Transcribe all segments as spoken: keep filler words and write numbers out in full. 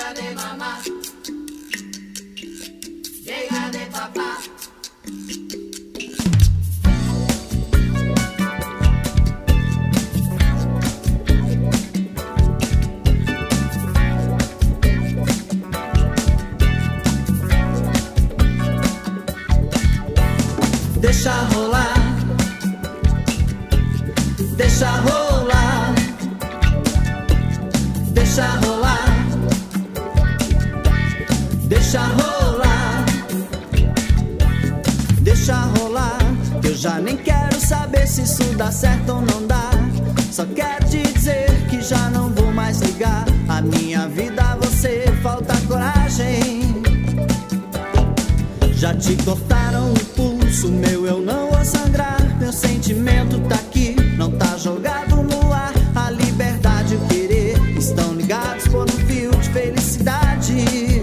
Chega de mamá, chega de papá. Deixa rolar, deixa rolar, deixa rolar, deixa rolar, deixa rolar. Eu já nem quero saber se isso dá certo ou não dá. Só quero te dizer que já não vou mais ligar. A minha vida a você falta coragem. Já te cortaram o pulso, meu eu não vou sangrar. Meu sentimento tá aqui, não tá jogado no ar. A liberdade e o querer estão ligados por um fio de felicidade.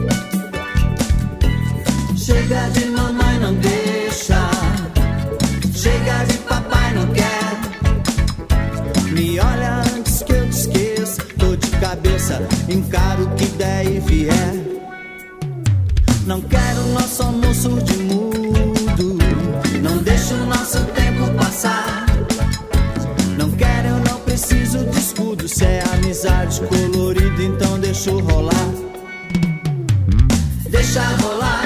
Chega de mamãe, não deixa. Chega de papai, não quer. Me olha antes que eu te esqueça. Tô de cabeça, encaro o que der e vier. Não quero nosso almoço de mudo. Não deixo o nosso tempo passar. Não quero, eu não preciso de escudo. Se é amizade colorida, então deixa rolar. Deixa rolar.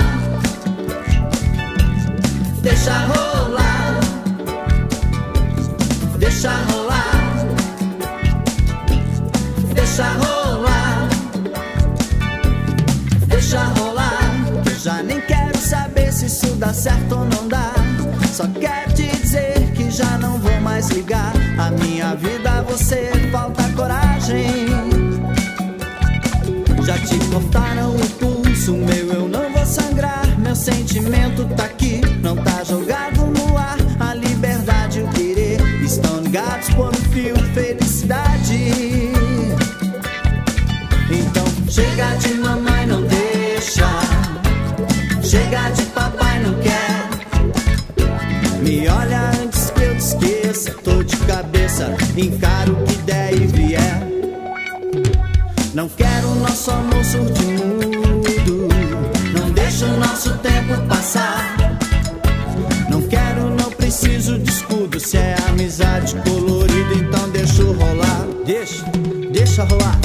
Deixa rolar. Deixa rolar. Deixa rolar. Deixa rolar. Já nem quero saber se isso dá certo ou não dá. Só quero te dizer que já não vou mais ligar. A minha vida a você falta coragem. Já te cortaram o pulso, meu eu não vou sangrar. Meu sentimento tá aqui, não tá jogado no ar. A liberdade e o querer estão ligados por um fio de felicidade. Então chega de mamãe, não deixa. Chega de papai, não quer. Me olha antes que eu te esqueça. Tô de cabeça, encaro o que der e vier. Não quero o nosso almoço de mudo. Não deixa o nosso tempo passar. Não quero, não preciso de escudo. Se é amizade colorida, então deixa rolar. Deixa, deixa rolar.